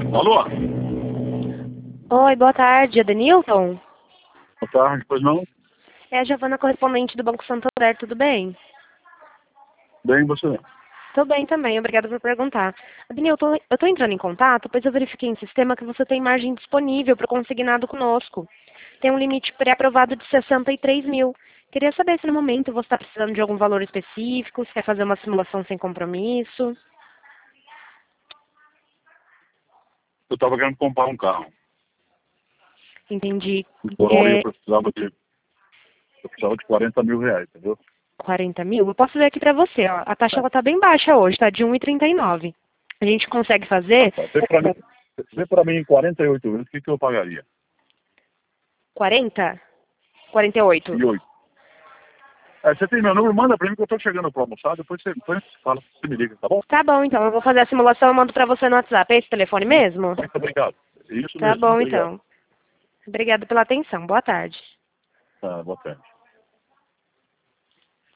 Alô? Oi, boa tarde, Adenilton? Boa tarde, pois não? É a Giovana, correspondente do Banco Santander, tudo bem? Bem, você? Tô bem também, obrigada por perguntar. Adenilton, eu tô entrando em contato, pois eu verifiquei em sistema que você tem margem disponível para o consignado conosco. Tem um limite pré-aprovado de 63 mil. Queria saber se no momento você está precisando de algum valor específico, se quer fazer uma simulação sem compromisso. Eu estava querendo comprar um carro. Entendi. Então, É, eu precisava de 40 mil reais, entendeu? 40 mil? Eu posso ver aqui para você, ó. A taxa ela tá bem baixa hoje, tá de 1,39. A gente consegue fazer Tá. Vê pra mim em 48 vezes, o que eu pagaria? 40? 48. E 8. Você tem meu número, manda pra mim que eu tô chegando pra almoçar, depois você fala, você me liga, tá bom? Tá bom, então. Eu vou fazer a simulação e mando pra você no WhatsApp. É esse telefone mesmo? Muito obrigado. Isso Tá mesmo, bom, obrigado. então. Obrigada pela atenção. Boa tarde. Tá, boa tarde.